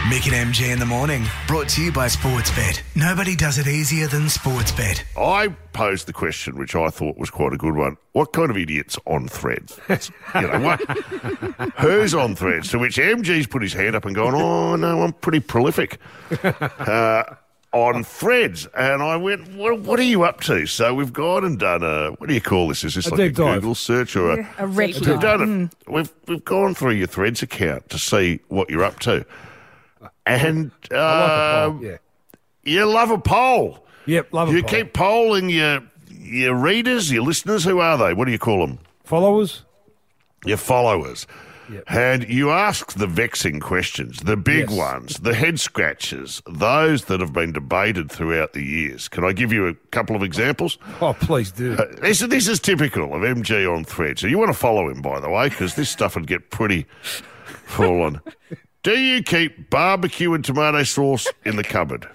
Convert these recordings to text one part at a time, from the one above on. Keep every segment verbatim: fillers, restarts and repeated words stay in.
Mick and M G in the morning, brought to you by Sportsbet. Nobody does it easier than Sportsbet. I posed the question, which I thought was quite a good one. What kind of idiot's on Threads? You know what? Who's on Threads? To which M G's put his hand up and gone, oh, no, I'm pretty prolific uh, on Threads. And I went, what, what are you up to? So we've gone and done a, what do you call this? Is this A like a deep dive. Google search or Yeah, a... a recce We've done it. Mm. We've, we've gone through your Threads account to see what you're up to. And uh, I like a poll, yeah. you love a poll. Yep, love a You poll. keep polling your your readers, your listeners. Who are they? What do you call them? Followers? Your followers. Yep. And you ask the vexing questions, the big Yes. ones, the head scratchers, those that have been debated throughout the years. Can I give you a couple of examples? Oh, please do. Uh, this, this is typical of M G on Threads. So you want to follow him, by the way, because this stuff would get pretty full on. Do you keep barbecue and tomato sauce in the cupboard?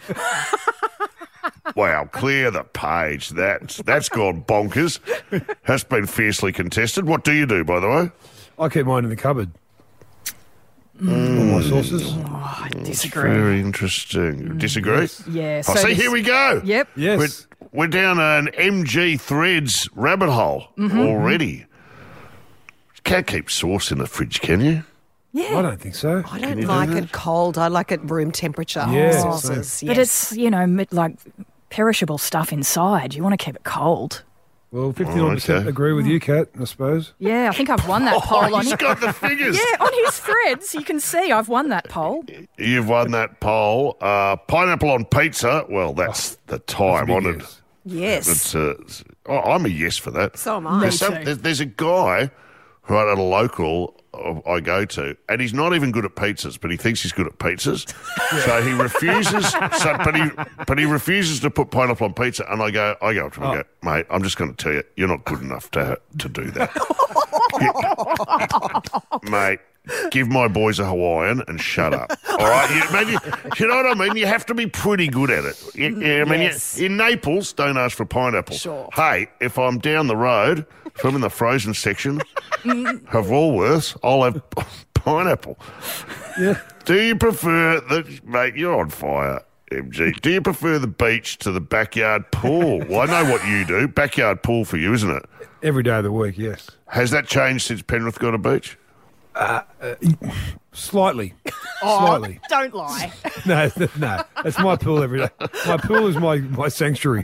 Wow, clear the page. That's, that's gone bonkers. That's been fiercely contested. What do you do, by the way? I keep mine in the cupboard. Mm. All my sauces. Oh, I disagree. Very interesting. Disagree? Yeah. Oh, so see, this- here we go. Yep. Yes. We're, we're down an M G Threads rabbit hole Mm-hmm. already. Can't keep sauce in the fridge, can you? Yeah. I don't think so. I don't you do like that? it cold. I like it room temperature. Yeah, sauces. But yes. it's, you know, mi- like perishable stuff inside. You want to keep it cold. Well, fifty-nine percent okay. agree with you, Kat, I suppose. Yeah, I think I've won that poll on He's his, got the figures. yeah, on his threads. You can see I've won that poll. You've won that poll. Uh, pineapple on pizza. Well, that's the That's a big time-honoured. yes. yes. It's, uh, it's- oh, I'm a yes for that. So am I. There's, Me some, too. there's, there's a guy right at a local uh, I go to, and he's not even good at pizzas, but he thinks he's good at pizzas. So he refuses. so, but he but he refuses to put pineapple on pizza. And I go, I go up to him and go, mate, I'm just going to tell you, you're not good enough to to do that, You- mate. Give my boys a Hawaiian and shut up. All right, you, maybe, you know what I mean. You have to be pretty good at it. You, you- I mean, you- Yes. in Naples, don't ask for pineapple. Sure. Hey, if I'm down the road, if I'm in the frozen section of Woolworths, I'll have pineapple. Yeah. Do you prefer the mate? You're on fire, M G. Do you prefer the beach to the backyard pool? Well, I know what you do. Backyard pool for you, isn't it? Every day of the week, yes. Has that changed since Penrith got a beach? Slightly. Oh. Slightly. Don't lie. No, no. It's my pool every day. My pool is my, my sanctuary.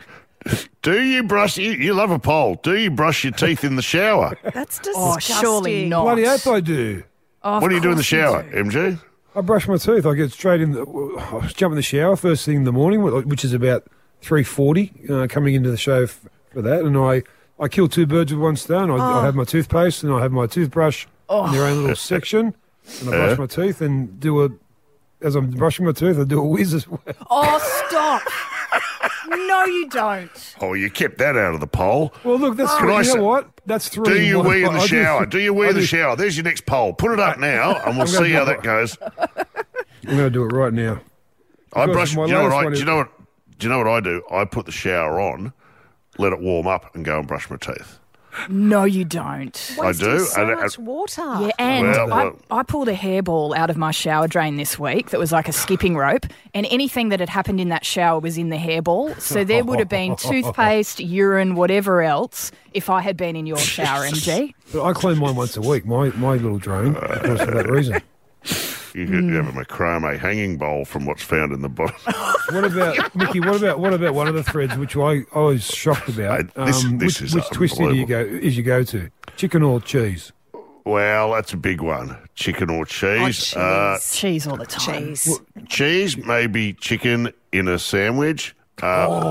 Do you brush? You, you love a pole. Do you brush your teeth in the shower? That's Oh, disgusting. surely not. Bloody hope I do. Of What do you do in the course you shower, do. M G? I brush my teeth. I get straight in the... I jump in the shower first thing in the morning, which is about three forty, uh, coming into the show f- for that. And I, I kill two birds with one stone. I, I have my toothpaste and I have my toothbrush in their own little section. And I brush Yeah. my teeth and do a... As I'm brushing my teeth, I do a whiz as well. Oh, stop. No, you don't. Oh, you kept that out of the pole. Well, look, that's Can three. I You say- know what? That's three. Do in you one. wee in the I do- shower? Do you wee I in the do- shower? There's your next poll. Put it up now, and we'll I'm gonna see how do that it. goes. I'm going to do it right now. I Because brush. Do my you know what latest I? one Do is- you know what? Do you know what I do? I put the shower on, let it warm up, and go and brush my teeth. No, you don't. I Wasting do, so and- and- much water. Yeah, and Well, I, well- I pulled a hairball out of my shower drain this week that was like a skipping rope, and anything that had happened in that shower was in the hairball. So there would have been toothpaste, urine, whatever else if I had been in your shower, M G. But I clean mine once a week, my, my little drain, of course, for that reason. You could have a macrame hanging bowl from what's found in the bottom. What about, Mickey, what about what about one of the threads which I, I was shocked about? Mate, this- um, this which is which twisty do you go, is you go to? Chicken or cheese? Well, that's a big one. Chicken or cheese? Oh, Uh, cheese. Cheese all the time. Cheese. cheese, maybe chicken in a sandwich. Uh, Oh,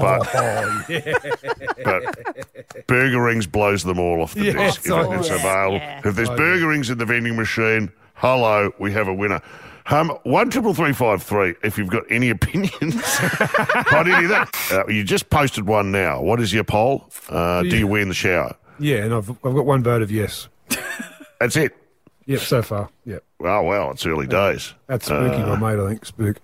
but, but Burger Rings blows them all off the Yes, disc if I it's know. available. Yeah. If there's I Burger Rings in the vending machine, hello, we have a winner. Um, one triple three five three. If you've got any opinions on any of that, uh, you just posted one now. What is your poll? Uh, do you wee in the shower? Yeah, and I've I've got one vote of yes. That's it. Yep, so far. Yep. Oh well, it's early days. That's spooky, Uh. my mate, I think. Spook.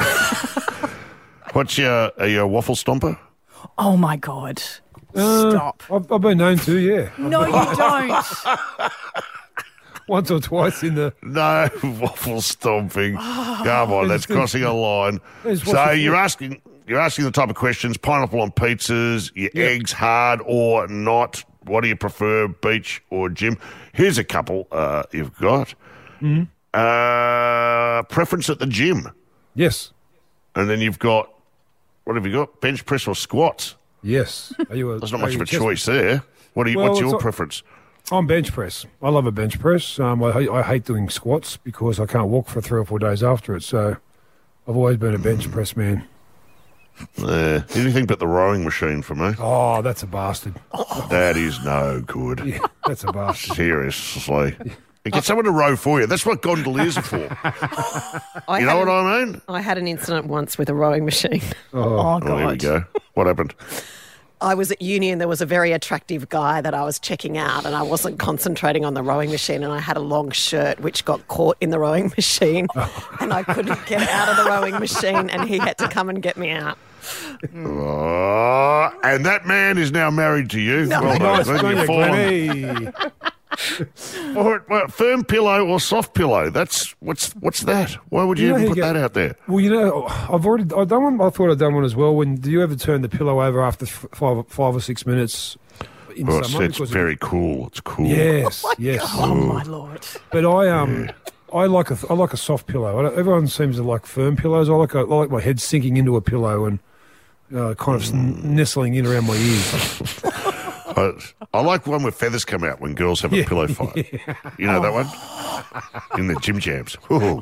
What's your are you a waffle stomper? Oh, my God. Uh, Stop. I've, I've been known to, yeah. No, you don't. once or twice in the. No waffle stomping. Come on, that's crossing a line. There's So waffle- you're asking you're asking the type of questions: pineapple on pizzas, your Yeah. eggs hard or not? What do you prefer, beach or gym? Here's a couple uh, you've got. Mm-hmm. Uh, preference at the gym, Yes. and then you've got what have you got? Bench press or squats? Yes. Are you a, There's not are much you of a chest- choice there. What do you? Well, what's it's your not- preference? I'm bench press. I love a bench press. Um, I, I hate doing squats because I can't walk for three or four days after it. So I've always been a bench press man. Uh, anything but the rowing machine for me. Oh, that's a bastard. That is no good. Yeah, that's a bastard. Seriously. And get someone to row for you. That's what gondoliers are for. I You know had what an- I mean? I had an incident once with a rowing machine. Oh, Oh, God. there we go. What happened? I was at uni and there was a very attractive guy that I was checking out and I wasn't concentrating on the rowing machine and I had a long shirt which got caught in the rowing machine and I couldn't get out of the rowing machine and he had to come and get me out. Oh, and that man is now married to you. Well Nice, done. don't You've you, fallen. Glenn? Or, well, firm pillow or soft pillow? That's what's what's that? Why would you, You know even how put you get- that out there? Well, you know, I've already I've done one. I thought I'd done one as well. When do you ever turn the pillow over after f- five, five or six minutes in Well, it's, summer? it's Because of- very cool. It's cool. Yes, yes. Oh my Lord. But I um, I like a I like a soft pillow. I don't, everyone seems to like firm pillows. I like a, I like my head sinking into a pillow and uh, kind of Mm. n- nestling in around my ears. I, I like one where feathers come out when girls have a Yeah. pillow fight. You know that one? In the gym jams. Ooh.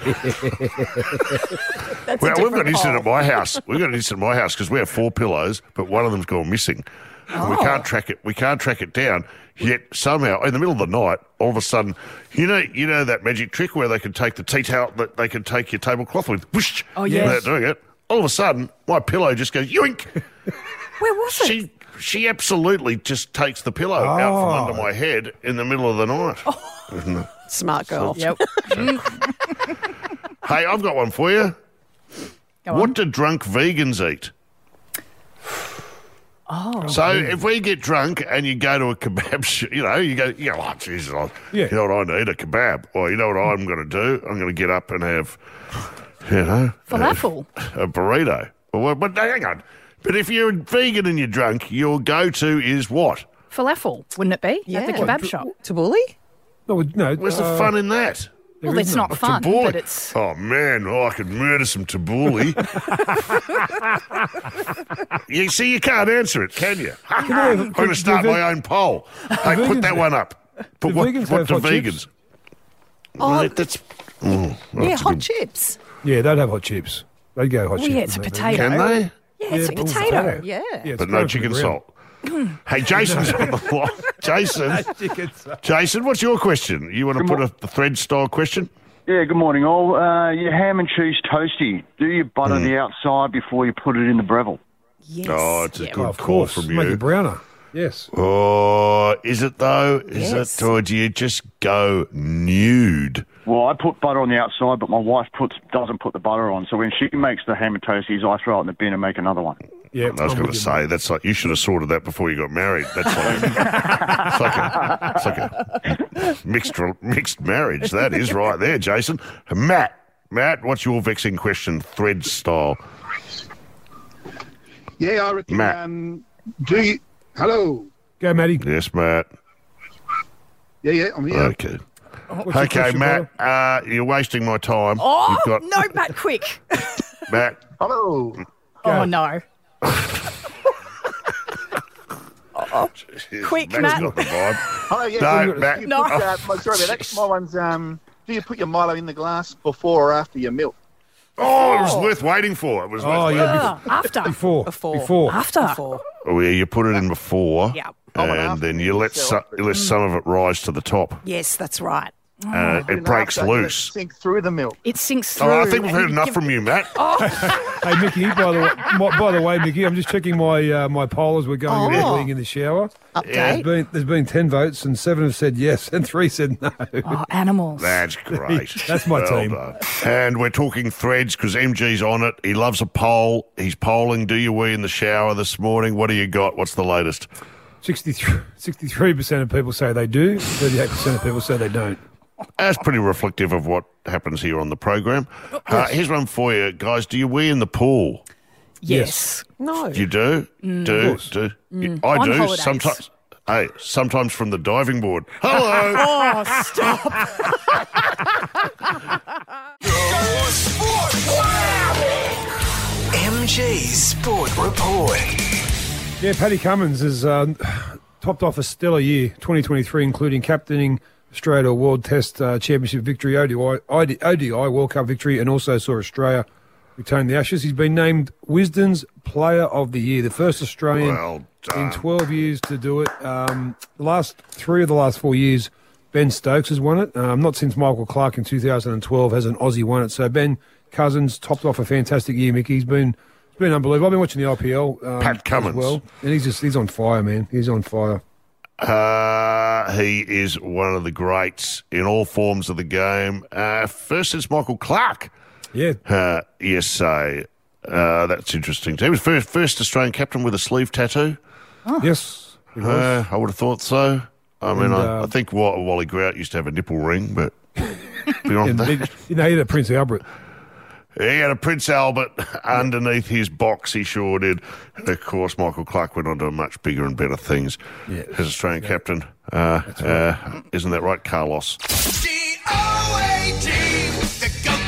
That's Well, a we've got an different incident at hole. my house. We've got an incident at my house because we have four pillows, but one of them's gone missing. And we Oh. can't track it. We can't track it down. Yet somehow, in the middle of the night, all of a sudden, you know, you know that magic trick where they can take the tea towel, that they can take your tablecloth with, whoosh, Oh, yes. without doing it. All of a sudden, my pillow just goes yoink. Where was it? She she absolutely just takes the pillow out Oh. from under my head in the middle of the night. Smart girl. Yep. Hey, I've got one for you. Go What on. do drunk vegans eat? Oh. So if we get drunk and you go to a kebab shop, you know, you go, you go, oh, Jesus, I, Yeah. you know what I need? A kebab. Or you know what I'm going to do? I'm going to get up and have, you know, Falafel. a, a burrito. Well, but hang on. But if you're vegan and you're drunk, your go-to is what? Falafel, wouldn't it be? At the Yeah. kebab shop. Tabbouleh? No, no. Where's the uh, fun in that? there Well, it's isn't. not fun, Tabbouleh. but it's. Oh, man, oh, I could murder some tabbouleh. You see, you can't answer it, can you? I'm going to start the my own poll. Hey, put vegans- that one up. Put the what, vegans what have do hot vegans? chips? Oh, Mate, that's... Mm, yeah, that's a hot good- chips. Yeah, they'd have hot chips. They'd go hot Well, chips. yeah, it's a and that, potato. Can they? Yeah, it's Yeah, a but- potato. Yeah. Yeah, it's But no grown from chicken the ground. salt. Hey, Jason's on the line. Jason, Chicken salt. Jason, what's your question? You want to put a the thread style question? Yeah, good morning, all. Uh, your ham and cheese toasty, do you butter the outside before you put it in the Breville? Yes. Oh, it's a Yeah. good Oh, of call course. from Make you. it browner. Yes. Oh, is it though? Is Yes. it, or do you just go nude? Well, I put butter on the outside, but my wife puts doesn't put the butter on. So when she makes the ham and toasties, I throw it in the bin and make another one. Yeah. I was I'm going to with you, say mate. that's like you should have sorted that before you got married. That's like it's like a, it's like a mixed re- mixed marriage. That is right there, Jason. Matt, Matt, what's your vexing question? Thread style. Yeah, I reckon. Matt. Um, do you? Hello. Go, Matty. Yes, Matt. Yeah, yeah, I'm here. Okay. What's your Okay, question, Matt. brother? Uh, you're wasting my time. Oh, You've got no, Matt, quick. Matt. Hello. Oh, no. Quick, Matt's Matt. got the vibe. Hello. Yeah. No, do you, Matt. do you No. Put, uh, my, sorry about that. My one's. Um, do you put your Milo in the glass before or after your milk? Oh, it was worth waiting for. It was worth Oh, waiting. yeah. Ah, after. Before. Before. Before. After. Before. Oh, yeah, you put it in before. Yeah. Oh, and And after then you you let sell some, it. you let some of it rise to the top. Yes, that's right. Uh, Put it in breaks after, let it loose. Sink through the milk. It sinks through. Oh, I think we've heard and enough give- from you, Matt. Hey, Mickey, by the way, my, by the way, Mickey, I'm just checking my uh, my poll as we're going Oh. around being in the shower. There's Update. been, there's been ten votes and seven have said yes and three said no. Oh, animals. That's great. That's my Well team. done. And we're talking threads because M G's on it. He loves a poll. He's polling. Do you wee in the shower this morning? What do you got? What's the latest? sixty-three percent of people say they do, thirty-eight percent of people say they don't. That's pretty reflective of what happens here on the program. Uh, here's one for you, guys. Do you wee in the pool? Yes. No. You do? Do? Do? Mm. I On do. holidays. Sometimes. Hey, sometimes from the diving board. Hello. Oh, stop. M G's Sport Report. Yeah, Paddy Cummins has uh, topped off a stellar year, twenty twenty-three, including captaining Australia World Test uh, Championship victory, O D I, O D I World Cup victory, and also saw Australia retain the Ashes. He's been named Wisden's Player of the Year, the first Australian Well done. in twelve years to do it. Um, the last three of the last four years, Ben Stokes has won it. Um, not since Michael Clark in two thousand twelve has an Aussie won it. So Ben Cousins topped off a fantastic year, Mickey. He's been it's been unbelievable. I've been watching the I P L. Um, Pat Cummins. as well, and he's just he's on fire, man. He's on fire. Uh, he is one of the greats in all forms of the game. Uh, first since Michael Clark. Yeah, Uh, yes, so uh, that's interesting. He was first, first Australian captain with a sleeve tattoo. yes. He was. Uh, I would have thought so. I mean, And, I, uh, I think Wa- Wally Grout used to have a nipple ring, but beyond And he, that, you know, he had a Prince Albert. he had a Prince Albert underneath his box. He sure did. And of course, Michael Clark went on to much bigger and better things Yeah. as Australian captain. Uh, uh, isn't that right, Carlos? D O A T, the Go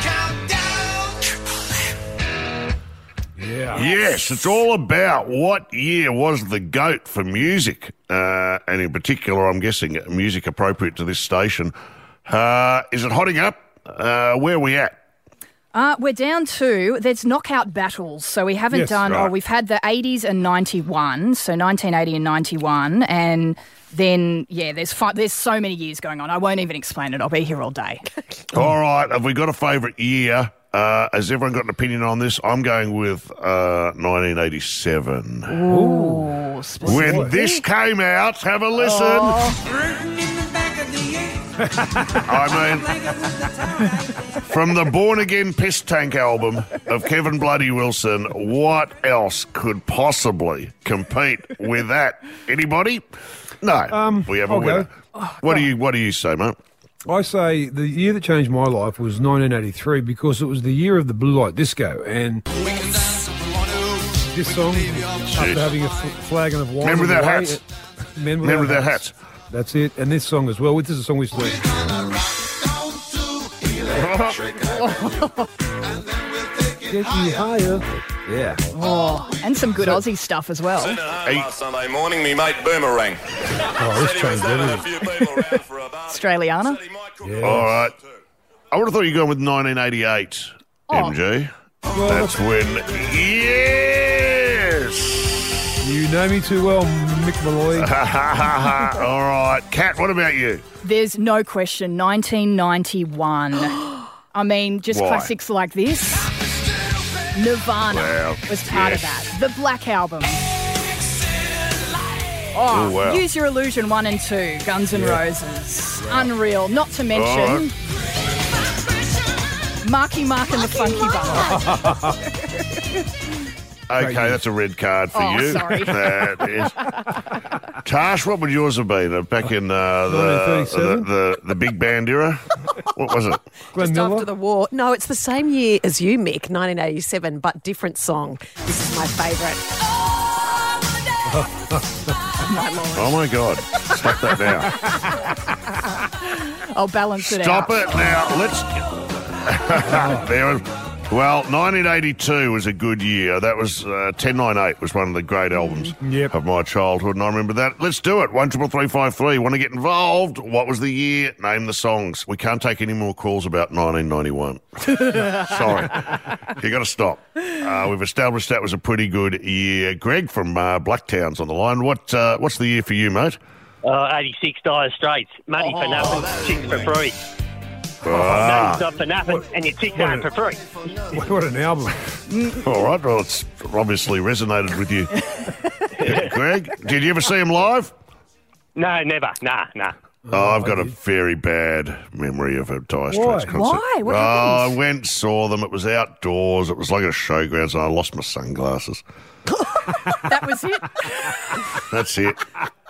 Countdown. Yeah. Yes, it's all about what year was the GOAT for music, uh, and in particular, I'm guessing music appropriate to this station. Uh, is it hotting up? Uh, where are we at? Uh, we're down to, there's knockout battles. So we haven't Yes, done, right. oh, we've had the eighties and ninety-one, so nineteen eighty and ninety-one, and then, yeah, there's fi- there's so many years going on. I won't even explain it. I'll be here all day. All right, have we got a favourite year? Uh, has everyone got an opinion on this? I'm going with uh, nineteen eighty-seven. Ooh, specific. When this came out, have a listen. I mean, from the Born Again Piss Tank album of Kevin Bloody Wilson, what else could possibly compete with that? Anybody? No. Um, we have a I'll winner. go. What do you What do you say, mate? I say the year that changed my life was nineteen eighty-three because it was the year of the Blue Light Disco, and this song, after having a f- flagon of wine, Men on Without the way, Hats. it- Men Without, Men Without Hats. That's it, and this song as well. This is a song we used to do. Get you higher. Yeah. Oh, and some good Aussie stuff as well. Hey. Last Sunday morning, me mate Boomerang. Oh, this changed everything. Australiana. All right. I would have thought you were going with nineteen eighty-eight, Oh. M G. That's when, yes. You know me too well, Mick Malloy. All right. Kat, what about you? There's no question, nineteen ninety-one. I mean, just Why? classics like this. Nirvana Wow. was part of Yes. that. The Black Album. Oh, Oh, wow. Use Your Illusion one and two, Guns N' Roses. Unreal. Not to mention Marky Mark and the Funky Bunch. Okay, that's a red card for Oh, you. sorry. That is. Tash, what would yours have been uh, back in uh, the, nineteen the, thirty-seven? the the big band era? What was it? Glenn Just Miller. after the war. No, it's the same year as you, Mick, nineteen eighty-seven, but different song. This is my favourite. Oh my God! Stop that now! I'll balance it Stop out. it now! Let's. there was, well, nineteen eighty-two was a good year. That was uh, ten ninety-eight was one of the great albums Yep. of my childhood, and I remember that. Let's do it. One triple three five three. Want to get involved? What was the year? Name the songs. We can't take any more calls about nineteen ninety-one. Sorry, you got to stop. Uh, we've established that was a pretty good year. Greg from uh, Blacktown's on the line. What uh, what's the year for you, mate? Uh, eighty-six Dire Straits. Money for nothing, chicks for free. Ah, Stop for nothing, and your chicks aren't for free. What an album. all right. Well, it's obviously resonated with you. Greg, did you ever see him live? No, never. Nah, nah. Oh, I've got a very bad memory of a Dire Straits concert. Why? What oh, happened? I went, saw them. It was outdoors. It was like a showgrounds, and I lost my sunglasses. That was it. That's it.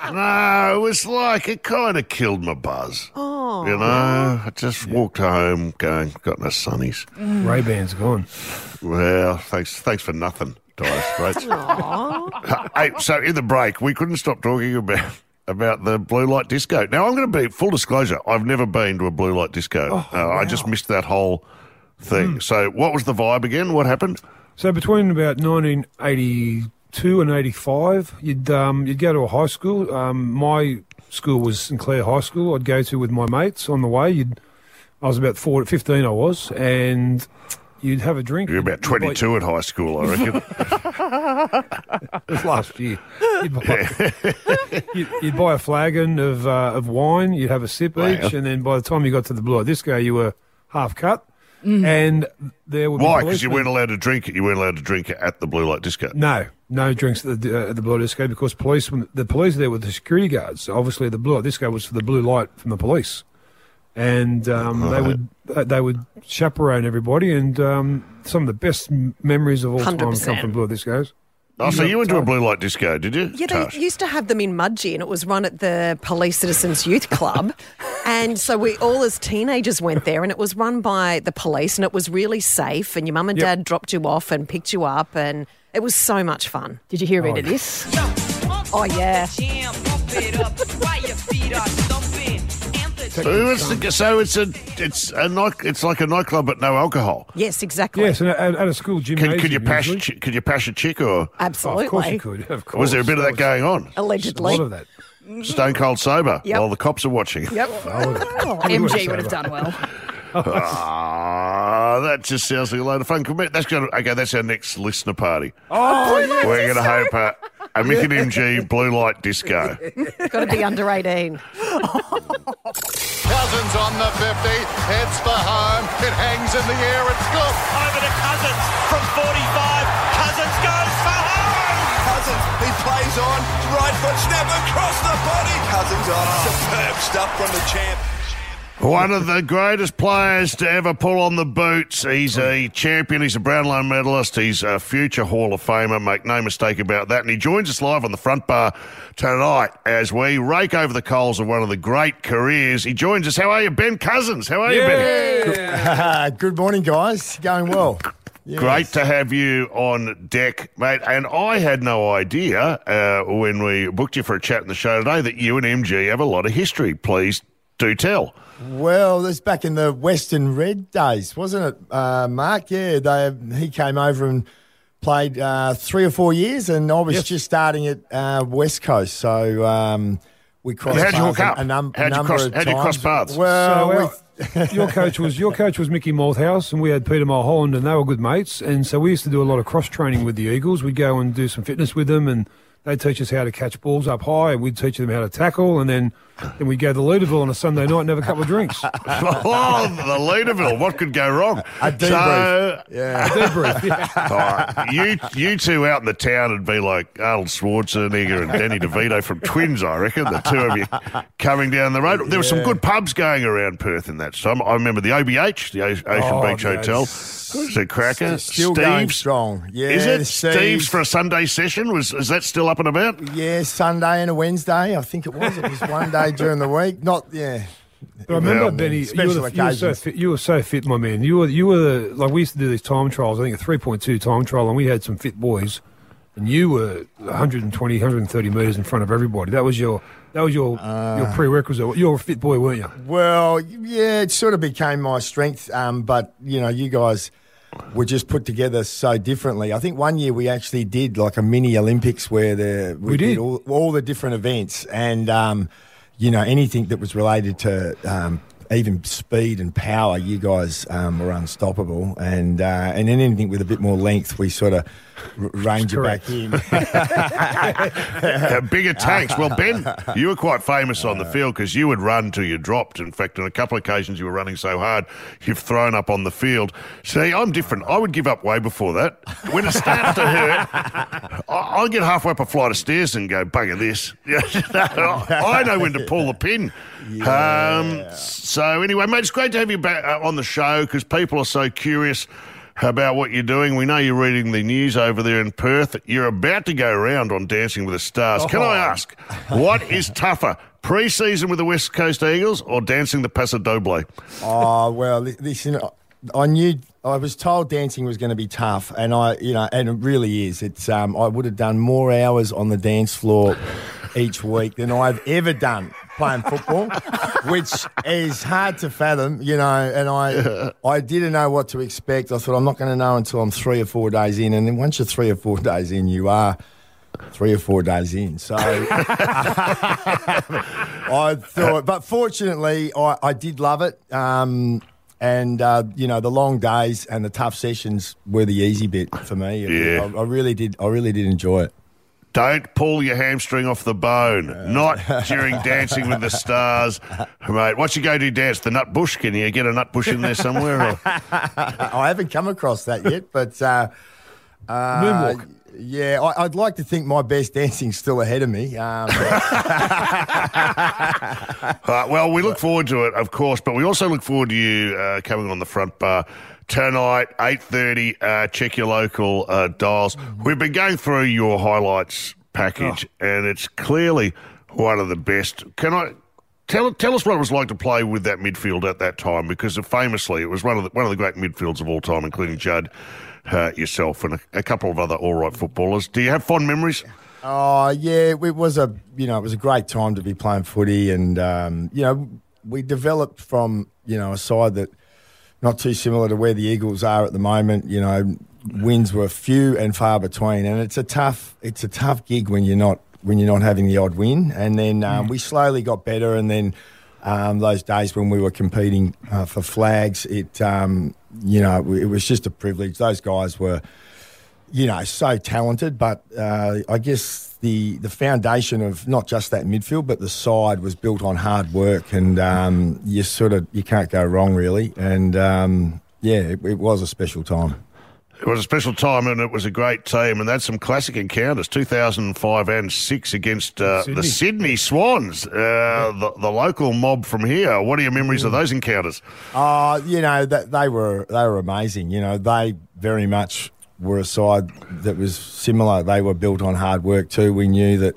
No, it was like, it kind of killed my buzz. Oh. You know, I just walked home going, got no sunnies. Mm. Ray-Ban's gone. Well, thanks thanks for nothing, Dire Straits. Hey, so in the break, we couldn't stop talking about about the blue light disco. Now, I'm going to be, full disclosure, I've never been to a blue light disco. Oh, uh, wow. I just missed that whole thing. Mm. So what was the vibe again? What happened? So between about nineteen eighty-two and eighty-five, you'd um, you'd go to a high school. Um, my school was Sinclair High School. I'd go to with my mates on the way. You'd, I was about four, fifteen I was, and you'd have a drink. You're about twenty-two at high school, I reckon. It was last year. You'd buy, you'd, you'd buy a flagon of uh, of wine. You'd have a sip Wow. each, and then by the time you got to the blue light disco, you were half cut. Mm. And there would Why? be Because you policemen- weren't allowed to drink it. You weren't allowed to drink it at the blue light disco. No, no drinks at the, uh, at the blue light disco because police, the police there were the security guards. Obviously, the blue light disco was for the blue light from the police, and um, they would they would chaperone everybody. And um, some of the best m- memories of all one hundred time percent. come from blue light discos. Oh, so you went to a blue light disco, did you? Yeah, Tash? they used to have them in Mudgee, and it was run at the Police Citizens Youth Club. And so we all as teenagers went there, and it was run by the police, and it was really safe, and your mum and Yep. dad dropped you off and picked you up, and it was so much fun. Did you hear a bit Oh, of this? Oh, yeah. So it's, the, so it's a it's a night, it's like a nightclub but no alcohol. Yes, exactly. Yes, and at, at a school gymnasium. Can, could you pash usually. chi- could you pash a chick or Absolutely. Oh, of course you could. Of course. was there a bit of that going on? A Allegedly. lot of that. Stone cold sober Yep. while the cops are watching. Yep. M G would have done well. Ah, that just sounds like a load of fun. Could we- That's going to, okay, that's our next listener party. Oh, yeah. We're going to hope uh, a Mick and M G blue light disco. Got to be under eighteen. Cousins on the fifty, heads for home, it hangs in the air, it's good. Over to Cousins from forty-five. Cousins goes for home. Cousins, he plays on, right foot snap across the body. Cousins on, superb stuff from the champ. One of the greatest players to ever pull on the boots. He's a champion. He's a Brownlow medalist. He's a future Hall of Famer. Make no mistake about that. And he joins us live on the front bar tonight as we rake over the coals of one of the great careers. He joins us. How are you, Ben Cousins? How are you, Ben? Good morning, guys. Going well. Yes. Great to have you on deck, mate. And I had no idea uh, when we booked you for a chat in the show today that you and M G have a lot of history. Please do tell. Well, that's back in the Western Red days, wasn't it, uh, Mark? Yeah, they, he came over and played uh, three or four years, and I was Yes. just starting at uh, West Coast, so um, we crossed How'd you paths hook up? a, num- How'd you number cross- of how'd you cross times. paths? Well, So our- with- your coach was your coach was Mickey Malthouse, and we had Peter Mulholland, and they were good mates. And so we used to do a lot of cross training with the Eagles. We'd go and do some fitness with them, and they'd teach us how to catch balls up high. We'd teach them how to tackle, and then then we'd go to Leaderville on a Sunday night and have a couple of drinks. Oh, the Leaderville. What could go wrong? A debrief. So, yeah. Debrief. Yeah. all right, you you two out in the town would be like Arnold Schwarzenegger and Danny DeVito from Twins, I reckon, the two of you coming down the road. There were some Yeah. good pubs going around Perth in that time. I remember the O B H, the O- Ocean Oh, Beach no, Hotel. it's- It was a cracker. Still going Steve's. strong. Yeah, Is it Steve's. Steve's for a Sunday session? Was is that still up and about? Yeah, Sunday and a Wednesday, I think it was. It was one day during the week. Not, yeah. But I remember, Well, Benny, you special were, the, you, were so occasions. fit, you were so fit, my man. You were, you were the, like, we used to do these time trials, I think a three point two time trial, and we had some fit boys, and you were one twenty, one thirty metres in front of everybody. That was your that was your, Uh, your prerequisite. You were a fit boy, weren't you? Well, yeah, it sort of became my strength, um, but, you know, you guys were just put together so differently. I think one year we actually did like a mini Olympics where the, we, We did. all, all the different events and, um, you know, anything that was related to um, even speed and power, you guys um, were unstoppable. And uh, and then anything with a bit more length, we sort of r- range you back in. Uh, bigger tanks. Well, Ben, you were quite famous on the field because you would run till you dropped. In fact, on a couple of occasions you were running so hard you've thrown up on the field. See, I'm different. I would give up way before that. When it starts to hurt, I- I'll get halfway up a flight of stairs and go, bugger this. I know when to pull the pin. Yeah. Um, so anyway, mate, it's great to have you back uh, on the show because people are so curious about what you're doing. We know you're reading the news over there in Perth. You're about to go around on Dancing with the Stars. Oh. Can I ask, what is tougher, pre-season with the West Coast Eagles or dancing the Paso Doble? Oh, well, listen, I knew, I was told dancing was going to be tough, and I, you know, and it really is. It's, um, I would have done more hours on the dance floor each week than I've ever done playing football, which is hard to fathom, you know, and I I didn't know what to expect. I thought I'm not going to know until I'm three or four days in, and then once you're three or four days in, you are three or four days in. So I thought, but fortunately, I, I did love it. Um, and, uh, you know, the long days and the tough sessions were the easy bit for me. Yeah. I, I really did. I really did enjoy it. Don't pull your hamstring off the bone. Uh, Not during Dancing with the Stars. Mate, what's your go-to dance? The nut bush? Can you get a nut bush in there somewhere? Or? I haven't come across that yet, but... Uh, uh, Moonwalk. Yeah, I, I'd like to think my best dancing's still ahead of me. Um, uh, well, we look forward to it, of course, but we also look forward to you uh, coming on the front bar tonight, eight thirty, uh, check your local uh, dials. We've been going through your highlights package, oh. and it's clearly one of the best. Can I tell tell us what it was like to play with that midfield at that time? Because famously, it was one of the, one of the great midfields of all time, including Judd, uh, yourself, and a, a couple of other all-right footballers. Do you have fond memories? Oh, yeah, it was a you know it was a great time to be playing footy, and um, you know we developed from you know a side that. Not too similar to where the Eagles are at the moment. You know, wins were few and far between, and it's a tough, it's a tough gig when you're not when you're not having the odd win. And then um, we slowly got better, and then um, those days when we were competing uh, for flags, it um, you know it was just a privilege. Those guys were, you know, so talented, but uh, I guess. The, the foundation of not just that midfield, but the side was built on hard work, and um, you sort of you can't go wrong really. And um, yeah, it, it was a special time. It was a special time, and it was a great team, and that's some classic encounters, two thousand five and six against uh, Sydney. the Sydney Swans, uh, yeah. the, the local mob from here. What are your memories mm. of those encounters? Uh, you know, that they were they were amazing. You know, they very much. Were a side that was similar. They were built on hard work too. We knew that,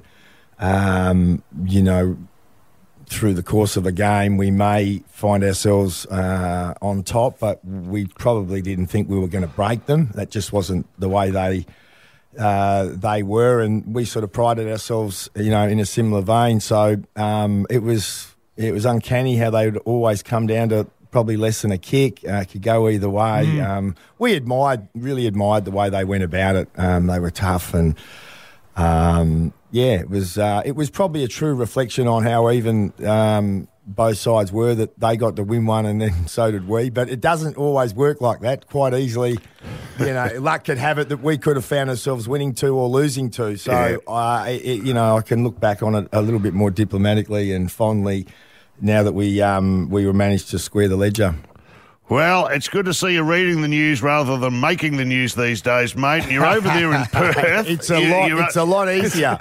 um, you know, through the course of a game, we may find ourselves uh, on top, but we probably didn't think we were going to break them. That just wasn't the way they uh, they were, and we sort of prided ourselves, you know, in a similar vein. So um, it was it was uncanny how they would always come down to. Probably less than a kick, uh, could go either way. Mm. Um, we admired, really admired the way they went about it. Um, they were tough, and um, yeah, it was uh, it was probably a true reflection on how even um, both sides were, that they got to win one and then so did we. But it doesn't always work like that. Quite easily, you know, luck could have it that we could have found ourselves winning two or losing two. So, yeah. uh, it, you know, I can look back on it a little bit more diplomatically and fondly. Now that we um, we managed to square the ledger. Well, it's good to see you reading the news rather than making the news these days, mate. You're over there in Perth. It's a you, lot. It's a lot easier.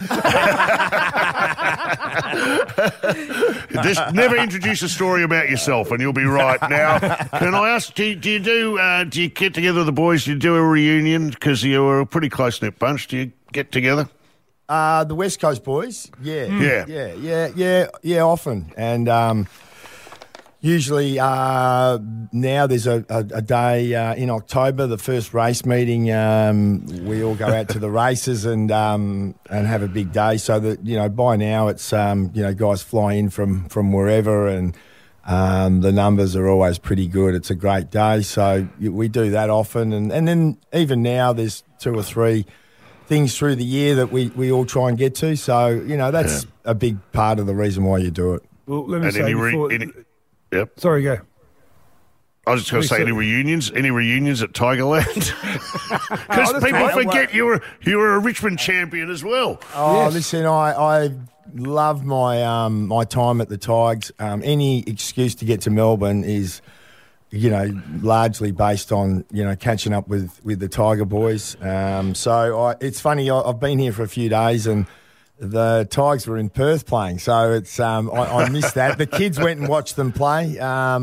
Just never introduce a story about yourself, and you'll be right. Now, can I ask? Do, do you do? Uh, do you get together with the boys? Do you do a reunion because you were a pretty close knit bunch? Do you get together? Uh, the West Coast boys, yeah, mm. yeah, yeah, yeah, yeah, yeah, often, and um, usually uh, now there's a, a, a day uh, in October, the first race meeting. Um, we all go out to the races and um, and have a big day. So that you know, by now it's um, you know guys fly in from from wherever, and um, the numbers are always pretty good. It's a great day, so we do that often, and and then even now there's two or three. Things through the year that we, we all try and get to. So, you know, that's yeah. a big part of the reason why you do it. Well, let me and say any before... Re- any, yep. Sorry, go. I was just going to say, any reunions? Any reunions at Tigerland? Because oh, people right. forget you were you were a Richmond champion as well. Oh, yes. listen, I, I love my um, my time at the Tigers. Um, any excuse to get to Melbourne is... you know, largely based on, you know, catching up with, with the Tiger boys. Um, so I, it's funny, I, I've been here for a few days and the Tigers were in Perth playing. So it's um, I, I missed that. The kids went and watched them play. Um,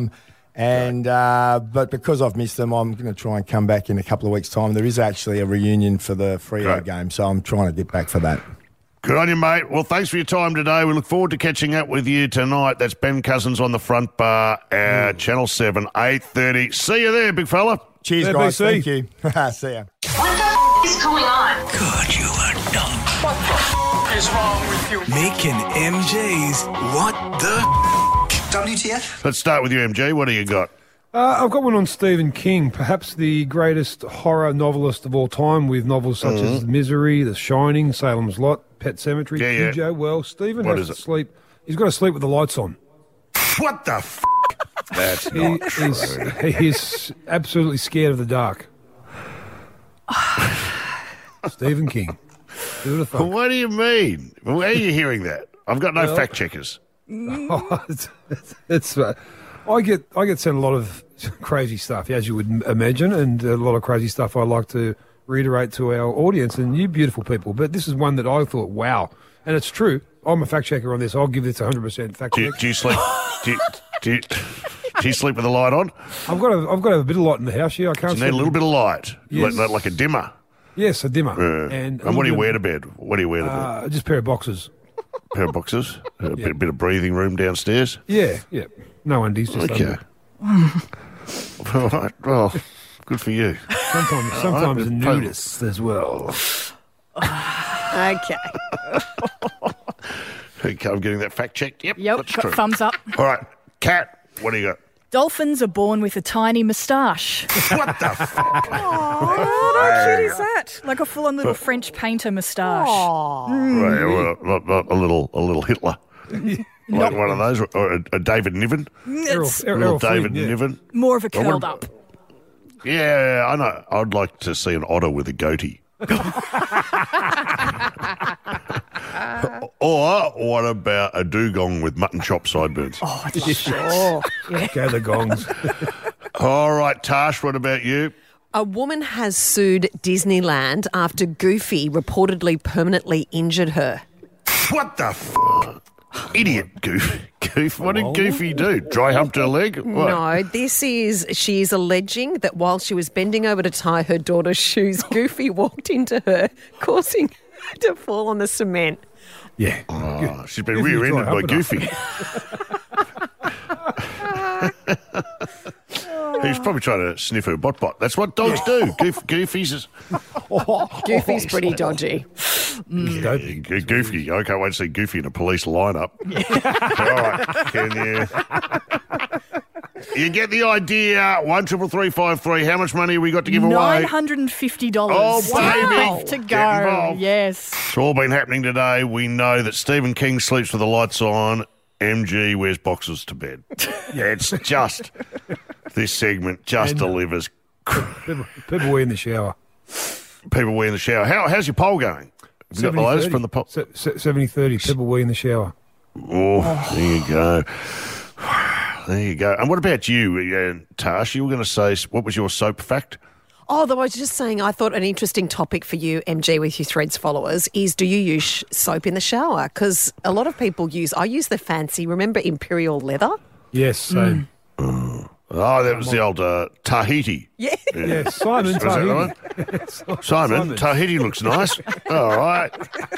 And uh, but because I've missed them, I'm going to try and come back in a couple of weeks' time. There is actually a reunion for the Freo game, so I'm trying to get back for that. Good on you, mate. Well, thanks for your time today. We look forward to catching up with you tonight. That's Ben Cousins on the front bar at mm. Channel seven, eight thirty. See you there, big fella. Cheers, A B C. guys. Thank you. See ya. What the f- is going on? God, you are dumb. What the f- is wrong with you? Mick and M G's What the f- W T F? Let's start with you, M G. What do you got? Uh, I've got one on Stephen King, perhaps the greatest horror novelist of all time, with novels such Mm-hmm. as Misery, The Shining, Salem's Lot, Pet Sematary, Yeah, yeah. Cujo. Well, Stephen What has is to it? sleep. He's got to sleep with the lights on. What the f***? That's He not true. is, he is absolutely scared of the dark. Stephen King. Who would have thought? What do you mean? Where are you hearing that? I've got no Well- fact checkers. Oh, it's, it's uh, I get I get sent a lot of crazy stuff, as you would m- imagine, and a lot of crazy stuff I like to reiterate to our audience and you beautiful people. But this is one that I thought, wow, and it's true. I'm a fact checker on this. I'll give this one hundred percent fact Do you, check. do you sleep? Do you, do, you, do you sleep with the light on? I've got a, I've got to have a bit of light in the house. Yeah, I can't. You need a sleep little with- bit of light, Yes. like, like a dimmer. Yes, a dimmer. Uh, and and, a what do you little wear bit- to bed? What do you wear to bed? Uh, just a pair of boxers. pair of boxes, a Yeah. bit, bit of breathing room downstairs. Yeah, yeah. No undies, just Okay. under. All right. Well, good for you. Sometimes, sometimes nudists as well. Okay. Okay, I'm getting that fact checked. Yep, Yep, that's got true. thumbs up. All right, Kat, what do you got? Dolphins are born with a tiny moustache. What the fuck? Oh, how cute is that? Like a full-on little French painter moustache. Right, well, a, a, a little, a little Hitler, like one of those, or a, a David Niven, It's Errol- a little Errol Flynn, David yeah. Niven. more of a I curled wouldn't- up. Yeah, I know. I'd like to see an otter with a goatee. Or what about a dugong with mutton chop sideburns? Oh, sure. Yeah. Go the gongs. All right, Tash, what about you? A woman has sued Disneyland after Goofy reportedly permanently injured her. What the f***? Idiot, Goof. Goof, what did Goofy do? Dry humped her leg? What? No, this is, she is alleging that while she was bending over to tie her daughter's shoes, Goofy walked into her, causing her to fall on the cement. Yeah. Oh, she's been Goofy rear-ended dry by humping Goofy. He's probably trying to sniff her bot-bot. That's what dogs do. Goof, Goofy's is... Goofy's pretty dodgy. Yeah, Go- Goofy. I can't wait to see Goofy in a police lineup. All right, can you... You get the idea. One triple three five three. How much money have we got to give away? Nine hundred and fifty dollars. Oh, baby. Left to Get go. involved. Yes. It's all been happening today. We know that Stephen King sleeps with the lights on. M G wears boxes to bed. Yeah, it's just this segment just And- delivers. People, people were in the shower. People wee in the shower. How, how's your poll going? Have you got the latest from the poll? seventy thirty. People were in the shower. Oh, there you go. There you go. And what about you, uh, Tash? You were going to say, what was your soap fact? Oh, though I was just saying, I thought an interesting topic for you, M G, with your Threads followers is, do you use soap in the shower? Because a lot of people use, I use the fancy, remember Imperial Leather? Yes, same. Oh, that was the old uh, Tahiti. Yeah. Yeah, Simon Was that Tahiti. right? Simon, Tahiti looks nice. All right.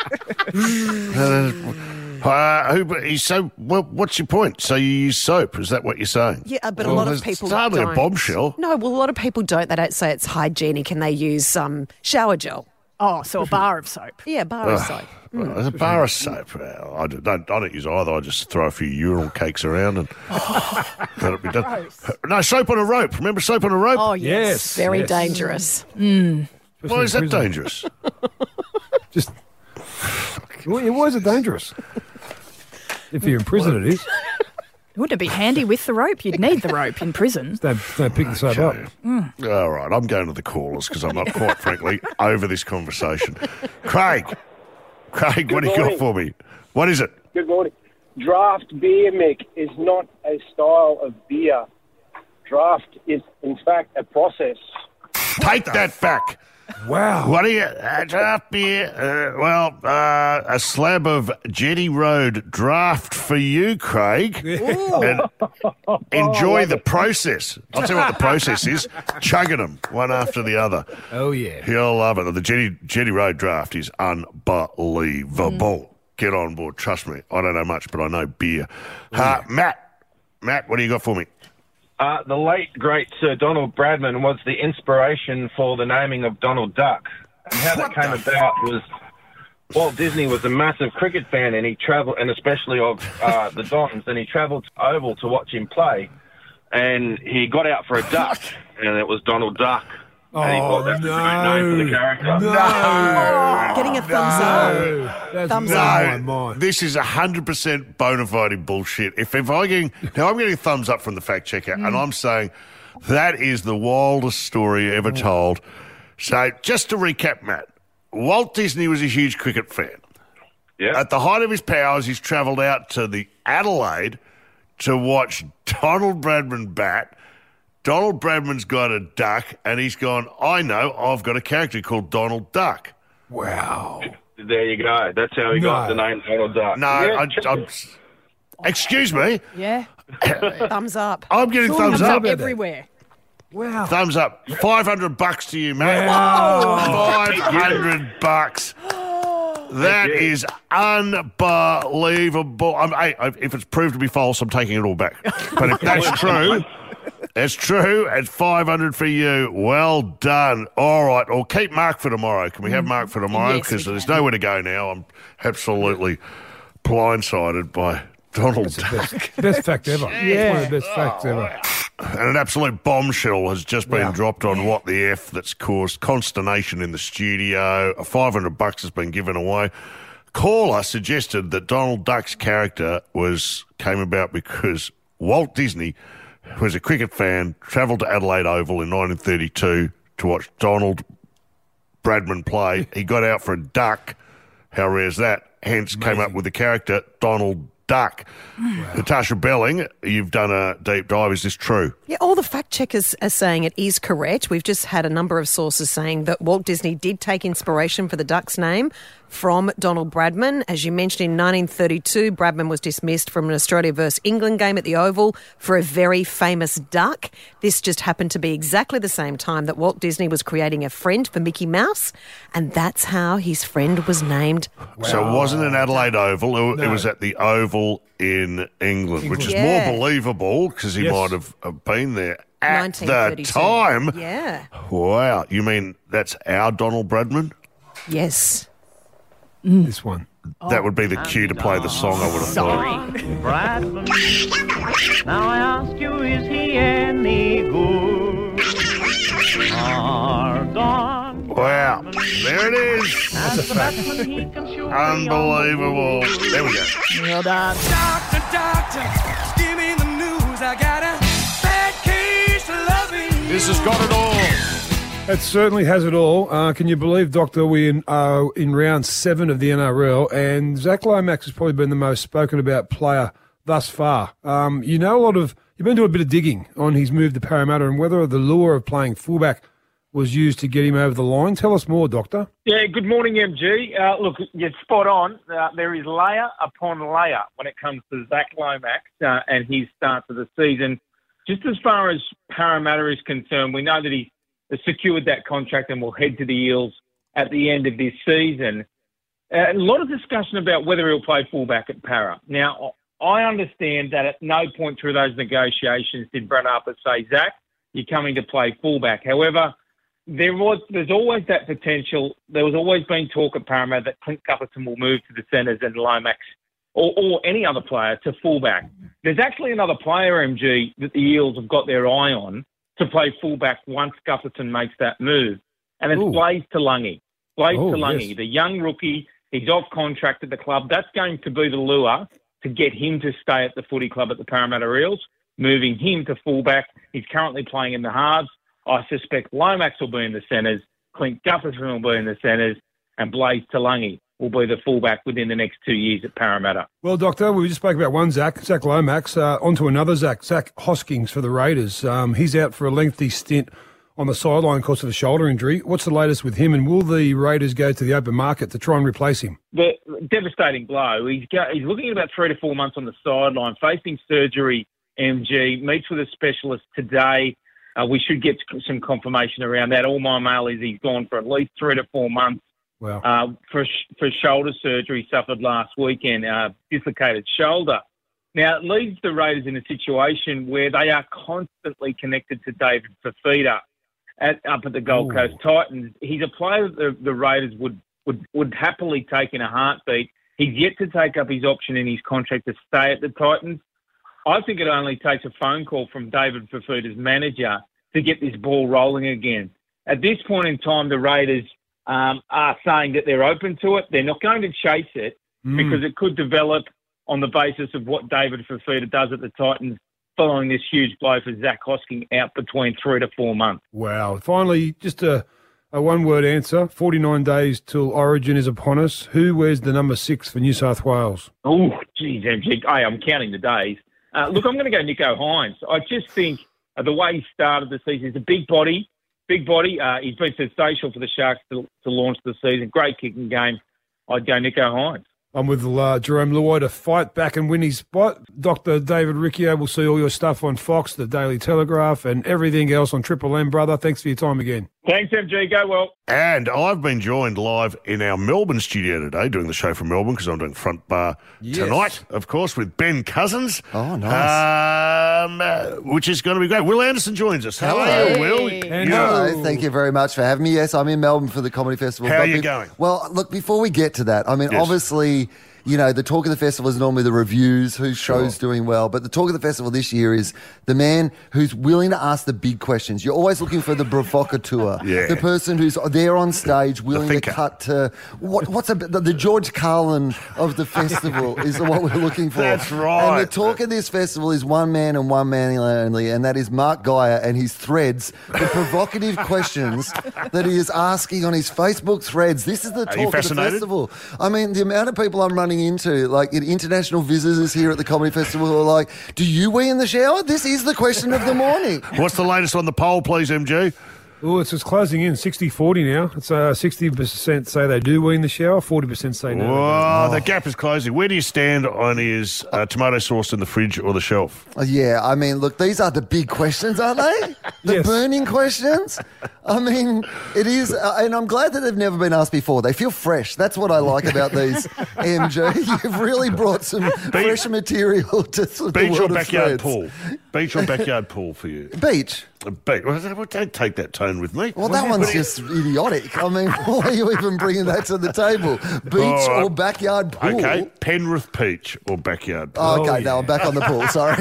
uh, uh, who, but he's so. Well, what's your point? So you use soap? Is that what you're saying? Yeah, but Well, a lot of it's people hardly don't. a bombshell. No, well, a lot of people don't. They don't say it's hygienic and they use um, shower gel. Oh, so a bar of soap. Yeah, bar of Ugh. soap. Well, there's a bar of soap. Well, I don't, I don't use either. I just throw a few urinal cakes around and let it be done. No, soap on a rope. Remember soap on a rope? Oh, yes. Yes, Very yes. dangerous. Why is that prison. dangerous? Just. Why why is it dangerous? If you're in prison, it is. Wouldn't it be handy with the rope? You'd need the rope in prison. Don't, don't pick the soap up. Okay. All right, I'm going to the callers because I'm not quite frankly over this conversation. Craig, Craig, what do you got morning. for me? What is it? Good morning. Draft beer, Mick, is not a style of beer. Draft is, in fact, a process. Take that back. Wow. What are you? Uh, draft beer? Uh, well, uh, a slab of Jetty Road draft for you, Craig. And enjoy the process. I'll tell you what the process is. Chugging them one after the other. Oh, yeah. You'll love it. The Jetty, Jetty Road draft is unbelievable. Mm. Get on board. Trust me. I don't know much, but I know beer. Uh, yeah. Matt. Matt, what do you got for me? Uh, the late, great Sir Donald Bradman was the inspiration for the naming of Donald Duck. And how that came about was Walt Disney was a massive cricket fan, and he travelled, and especially of uh, the Dons, and he travelled to Oval to watch him play. And he got out for a duck, and it was Donald Duck. Oh, and he thought that was no. a great name for the character. No. Oh, getting a thumbs no. up. That's Thumbs no. up. No, this is one hundred percent bona fide bullshit. If, if I getting, now I'm getting a thumbs up from the fact checker, mm. and I'm saying that is the wildest story ever mm. told. So just to recap, Matt, Walt Disney was a huge cricket fan. Yeah. At the height of his powers, he's travelled out to the Adelaide to watch Donald Bradman bat. Donald Bradman's got a duck, and he's gone, I know, I've got a character called Donald Duck. Wow. There you go. That's how he no. got the name Donald Duck. No, yeah, I, I'm... Excuse me? Yeah. Thumbs up. I'm getting Thumbs, thumbs, thumbs up. up everywhere. Wow. Thumbs up. five hundred bucks to you, mate. Wow. five hundred bucks. That is unbelievable. I'm, I, if it's proved to be false, I'm taking it all back. But if that's true... It's true. It's five hundred for you. Well done. All right. Well, keep Mark for tomorrow. Can we have Mark for tomorrow? Because yes, there's nowhere to go now. I'm absolutely blindsided by Donald That's Duck. the best, best fact ever. Yeah. One of the best facts ever. And an absolute bombshell has just been Wow. dropped on What the F that's caused consternation in the studio. A five hundred bucks has been given away. Caller suggested that Donald Duck's character was came about because Walt Disney, who was a cricket fan, travelled to Adelaide Oval in nineteen thirty-two to watch Donald Bradman play. He got out for a duck. How rare is that? Hence Amazing. Came up with the character Donald Duck. Wow. Natasha Belling, you've done a deep dive. Is this true? Yeah, all the fact checkers are saying it is correct. We've just had a number of sources saying that Walt Disney did take inspiration for the duck's name from Donald Bradman. As you mentioned, in nineteen thirty-two, Bradman was dismissed from an Australia versus England game at the Oval for a very famous duck. This just happened to be exactly the same time that Walt Disney was creating a friend for Mickey Mouse, and that's how his friend was named. Wow. So it wasn't an Adelaide Oval, it, no. it was at the Oval in England, which is yeah. more believable because he yes. might have been there at the time. Yeah. Wow. You mean that's our Donald Bradman? Yes. Mm. This one. That would be the cue to play the song, I would have thought. Bradman, now I ask you, is he any good? Our Don Wow. There it is. That's a fact. Unbelievable. There we go. Well done. Doctor, doctor, give me the news. I got a bad case of loving. This has got it all. It certainly has it all. Uh, can you believe, Doctor, we in, uh, in round seven of the N R L, and Zach Lomax has probably been the most spoken about player thus far. Um, you know a lot of, you've been doing a bit of digging on his move to Parramatta and whether the lure of playing fullback was used to get him over the line. Tell us more, Doctor. Yeah, good morning, M G. Uh, look, you're spot on. Uh, there is layer upon layer when it comes to Zach Lomax uh, and his start to the season. Just as far as Parramatta is concerned, we know that he's secured that contract and will head to the Eels at the end of this season. Uh, a lot of discussion about whether he'll play fullback at Para. Now, I understand that at no point through those negotiations did Brad Harper say, Zach, you're coming to play fullback. However, there was there's always that potential. There was always been talk at Parramatta that Clint Gutherson will move to the centres and Lomax or, or any other player to fullback. There's actually another player, M G, that the Eels have got their eye on to play fullback once Gutherson makes that move, and it's Ooh. Blaise Talangi. Blaise oh, Talangi, yes. the young rookie, he's off contract at the club. That's going to be the lure to get him to stay at the footy club at the Parramatta Eels, moving him to fullback. He's currently playing in the halves. I suspect Lomax will be in the centres, Clint Gutherson will be in the centres, and Blaise Talangi will be the fullback within the next two years at Parramatta. Well, Doctor, we just spoke about one Zach, Zach Lomax. Uh, on to another Zach, Zach Hoskins for the Raiders. Um, he's out for a lengthy stint on the sideline because of a shoulder injury. What's the latest with him, and will the Raiders go to the open market to try and replace him? The devastating blow. He's got, he's looking at about three to four months on the sideline, facing surgery. M G meets with a specialist today. Uh, we should get some confirmation around that. All my mail is he's gone for at least three to four months. Wow. Uh, for for shoulder surgery suffered last weekend, uh, dislocated shoulder. Now, it leaves the Raiders in a situation where they are constantly connected to David Fifita at, up at the Gold Ooh. Coast Titans. He's a player that the, the Raiders would, would, would happily take in a heartbeat. He's yet to take up his option in his contract to stay at the Titans. I think it only takes a phone call from David Fifita's manager to get this ball rolling again. At this point in time, the Raiders um, are saying that they're open to it. They're not going to chase it mm. because it could develop on the basis of what David Fifita does at the Titans following this huge blow for Zach Hosking out between three to four months. Wow. Finally, just a, a one-word answer. forty-nine days till Origin is upon us. Who wears the number six for New South Wales? Oh, geez, M G. Hey, I'm counting the days. Uh, look, I'm going to go Nico Hines. I just think uh, the way he started the season, he's a big body, big body. Uh, he's been sensational for the Sharks to, to launch the season. Great kicking game. I'd go Nico Hines. I'm with uh, Jerome Luai to fight back and win his spot. Doctor David Riccio will see all your stuff on Fox, the Daily Telegraph, and everything else on Triple M, brother. Thanks for your time again. Thanks, M G. Go well. And I've been joined live in our Melbourne studio today, doing the show from Melbourne, because I'm doing Front Bar yes. tonight, of course, with Ben Cousins. Oh, nice. Um, uh, which is going to be great. Will Anderson joins us. How Hello. are you, Will? Hello. Hello. Thank you very much for having me. Yes, I'm in Melbourne for the Comedy Festival. How but are you be- going? Well, look, before we get to that, I mean, Yes. obviously, you know, the talk of the festival is normally the reviews, whose show's Sure. doing well. But the talk of the festival this year is the man who's willing to ask the big questions. You're always looking for the provocateur, Yeah. the person who's there on stage, willing to thinker. cut to what, what's a, the, the George Carlin of the festival is what we're looking for. That's right. And the talk of this festival is one man and one man only, and that is Mark Geyer and his threads, the provocative questions that he is asking on his Facebook threads. This is the Are you talk of the fascinated? festival. I mean, the amount of people I'm running into, like international visitors here at the Comedy Festival, who are like, do you wee in the shower? This is the question of the morning. What's the latest on the poll, please, M G? Oh, it's just closing in, sixty forty now. It's uh, sixty percent say they do wee in the shower, forty percent say no. Whoa, the gap is closing. Where do you stand on his uh, tomato sauce in the fridge or the shelf? Uh, Yeah, I mean, look, these are the big questions, aren't they? The Yes. burning questions. I mean, it is, uh, and I'm glad that they've never been asked before. They feel fresh. That's what I like about these, M G. You've really brought some fresh material to the Beach world or of backyard threads. pool? Beach or backyard pool for you? Beach. A beach. Well, don't take that tone with me. Well, that one's just idiotic. I mean, why are you even bringing that to the table? Beach All right. or backyard pool? Okay, Penrith Peach or backyard pool? Oh, okay, now I'm back on the pool, sorry.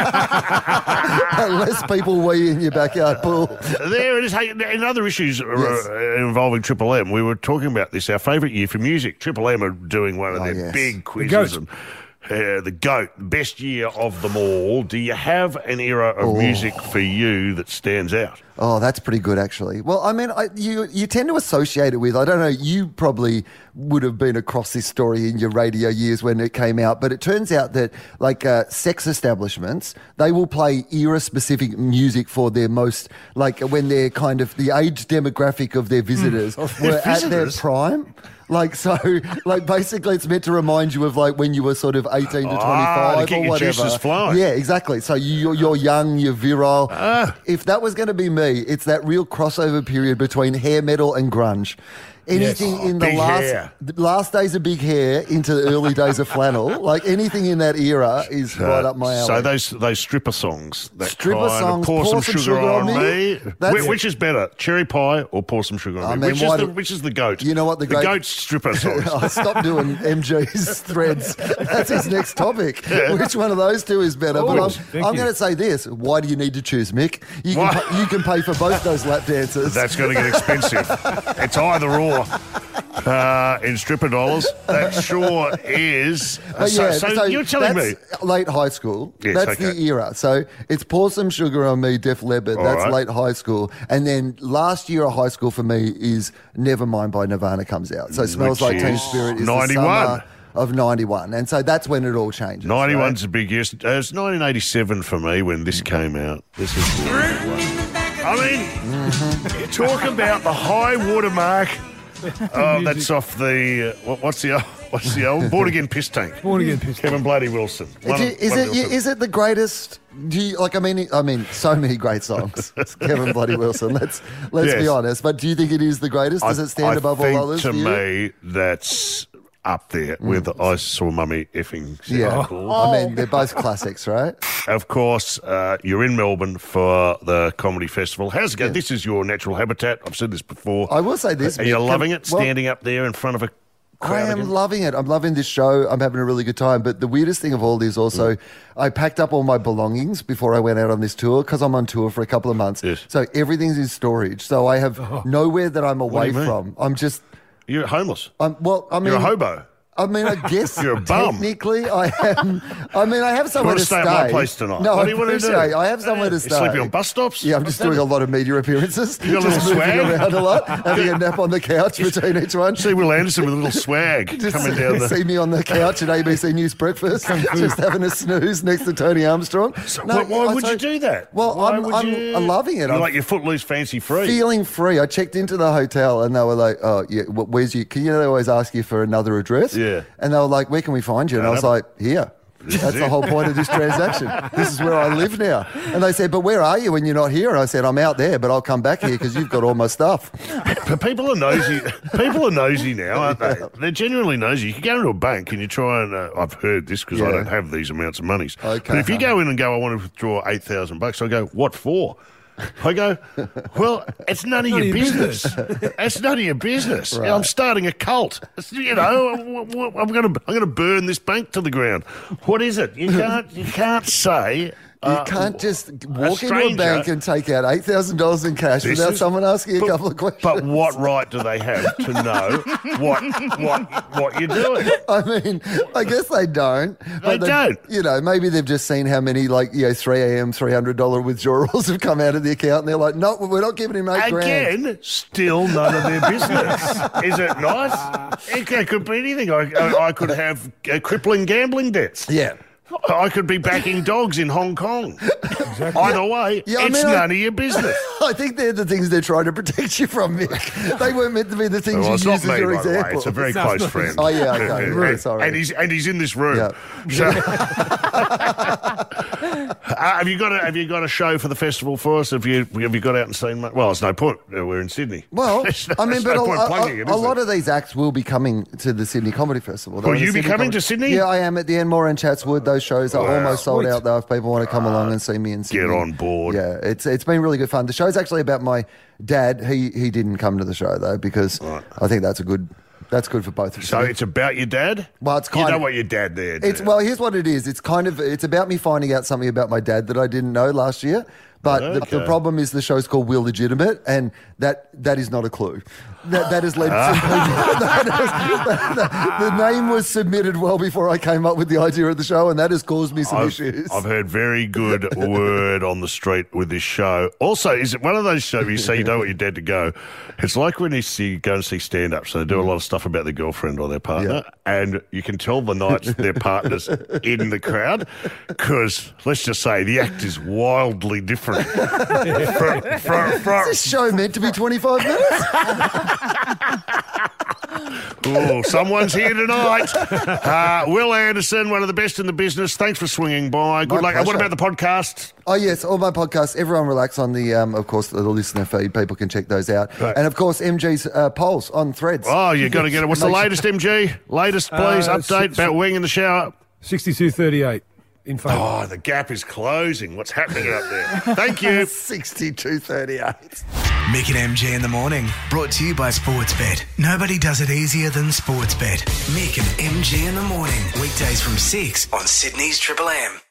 Less people wee in your backyard pool. There it is. Hey, in other issues uh, Yes. involving Triple M, we were talking about this, our favourite year for music. Triple M are doing one of Oh, their yes. big quizzes. GOAT. And, uh, the GOAT, best year of them all. Do you have an era of Oh. music for you that stands out? Oh, that's pretty good, actually. Well, I mean, I, you you tend to associate it with, I don't know, you probably would have been across this story in your radio years when it came out, but it turns out that, like, uh, sex establishments, they will play era-specific music for their most, like, when they're kind of, the age demographic of their visitors Of were their at their visitors? prime. Like, so, like, basically it's meant to remind you of, like, when you were sort of eighteen to Ah, twenty-five to get or your whatever. juices flowing. Yeah, exactly. So you, you're, you're young, you're virile. Ah. If that was going to be me, it's that real crossover period between hair metal and grunge. Anything Yes. in the Big last hair. the last days of big hair into the early days of flannel, like anything in that era is right up my alley. So those those stripper songs, that Stripper kind songs, of pour, some sugar, on me. That's- Which, which is better, cherry pie or pour some sugar on I me? mean, which, is why the, do- which is the goat? You know what the the great- goat's stripper songs. Oh, stop doing M G's threads. That's his next topic. Yeah. Which one of those two is better? Oh, but I'm, thank I'm you. going to say this. Why do you need to choose, Mick? You can, Why? pay, you can pay for both those lap dances. That's going to get expensive. It's either or uh, in stripper dollars. That sure is. But so, yeah, so, you're telling me. that's late high school. Yes, that's okay. the era. So it's Pour Some Sugar on Me, Def Leppard. All That's right. late high school. And then last year of high school for me is Nevermind by Nirvana comes out. So Smells Which Like Teen is Spirit is ninety-one. the summer of ninety-one. And so that's when it all changes. ninety-one's right? a big year. Uh, it's nineteen eighty-seven for me when this came out. This is the one. I mean, you talk about the high water mark. Oh, that's off the, uh, what, what's the old, what's the old? Born Again Piss Tank. Born Again Piss Tank. Kevin Bloody Wilson. Is it, is, it, is it the greatest? Do you, like, I mean, I mean, so many great songs. It's Kevin Bloody Wilson. Let's let's Yes. be honest. But do you think it is the greatest? Does I- it stand I above think all others? To for you? me, that's up there with I Saw Mummy effing. Yeah. Cool. I mean, they're both classics, right? Of course, uh, you're in Melbourne for the comedy festival. How's it go? Yeah. This is your natural habitat. I've said this before. I will say this. Are you Mick, loving can- it? well- Standing up there in front of a I crowd am again? loving it. I'm loving this show. I'm having a really good time. But the weirdest thing of all is also, Mm. I packed up all my belongings before I went out on this tour because I'm on tour for a couple of months. Yes. So everything's in storage. So I have nowhere that I'm What do away you mean? from. I'm just. You're homeless. I'm well. I mean, You're a hobo. I mean, I guess You're a bum. technically I am. I mean, I have somewhere wanna to stay stay. at my place tonight? No, What I do you wanna do? appreciate- I have somewhere to You stay. sleeping on bus stops? Yeah, I'm just doing a lot of media appearances. You got a just little moving swag? around a lot, having a nap on the couch between each one. See Will Anderson with a little swag Just coming down the... see me on the couch at A B C News Breakfast, just having a snooze next to Tony Armstrong. Why- why I- would so- you do that? Well, Why I'm, would I'm you- I'm loving it. You're I'm like your footloose fancy free. feeling free. I checked into the hotel and they were like, "Oh, yeah, wh- where's you?" Can you know they always ask you for another address? Yeah. And they were like, "Where can we find you?" And I was like, "Here." That's the whole point of this transaction. This is where I live now. And they said, "But where are you when you're not here?" And I said, "I'm out there, but I'll come back here because you've got all my stuff." But people are nosy. People are nosy now, aren't they? They're genuinely nosy. You can go into a bank and you try and... Uh, I've heard this because I Yeah. don't have these amounts of monies. Okay. But if you go in and go, I want to withdraw eight thousand bucks, I go, what for? I go, well, it's none of None your of your business. it's none of your business. Right. I'm starting a cult. It's, you know, I'm going to I'm going to burn this bank to the ground. What is it? You can't you can't say. You uh, can't just walk into a stranger- bank and take out eight thousand dollars in cash This without is- someone asking but- a couple of questions. But what right do they have to know what what what you're doing? I mean, I guess they don't. They but don't. You know, maybe they've just seen how many, like, you know, three a.m., three hundred dollars withdrawals have come out of the account, and they're like, no, we're not giving him eight grand. Again, still none of their business. Is it nice? It, it could be anything. I, I, I could have uh, crippling gambling debts. Yeah. I could be backing dogs in Hong Kong. Either way, Yeah, I it's mean, I- none of your business. I think they're the things they're trying to protect you from, Mick. They weren't meant to be the things Well, you it's use not as me, your by the way. example. It's a very No, close it's not. friend. Oh, yeah, okay. And- Really and, sorry. and he's and he's in this room. Yeah. So, uh, have you got a have you got a show for the festival for us? Have you have you got out and seen much? Well, it's no point. Uh, We're in Sydney. Well, There's no- I mean, there's but no a, point a- plugging a- it, a is lot there? of these acts will be coming to the Sydney Comedy Festival. Will They're you the be Sydney coming Comedy- to Sydney? Yeah, I am at the Enmore and Chatswood. Those shows are Wow. almost sold Sweet. out, though, if people want to come along and see me in Sydney. Get on board. Yeah, it's it's been really good fun. The show's actually about my dad. He he didn't come to the show, though, because Right. I think that's a good that's good for both of us. So it's about your dad? Well, it's You kind know of- what your dad did. It's well, here's what it is. It's kind of it's about me finding out something about my dad that I didn't know last year. But the, the Okay. problem is the show's called Will Legitimate, and that that is not a clue. That that has led some people. that has- that- the name was submitted well before I came up with the idea of the show, and that has caused me some I've, issues. I've heard very good word on the street with this show. Also, is it one of those shows where you say you don't want your dad to go? It's like when you see go and see stand-up, so they do a lot of stuff about their girlfriend or their partner, and you can tell the nights their partner's in the crowd because, let's just say, the act is wildly different. from, from, from, Is this show meant to be twenty-five minutes? Oh, someone's here tonight. Uh, Will Anderson, one of the best in the business. Thanks for swinging by. Good My luck. And what pleasure. about the podcast? Oh, yes, all my podcasts. Everyone relax on the, um, of course, the listener feed. People can check those out. Right. And, of course, M G's uh, polls on Threads. Oh, you got to get it. What's the Make sure- latest, M G? Latest, please. Uh, Update six- about Wing in the shower. sixty-two thirty-eight in favour. Oh, the gap is closing. What's happening out there? Thank you. sixty-two thirty-eight. Mick and M G in the morning. Brought to you by Sportsbet. Nobody does it easier than Sportsbet. Mick and M G in the morning. Weekdays from six on Sydney's Triple M.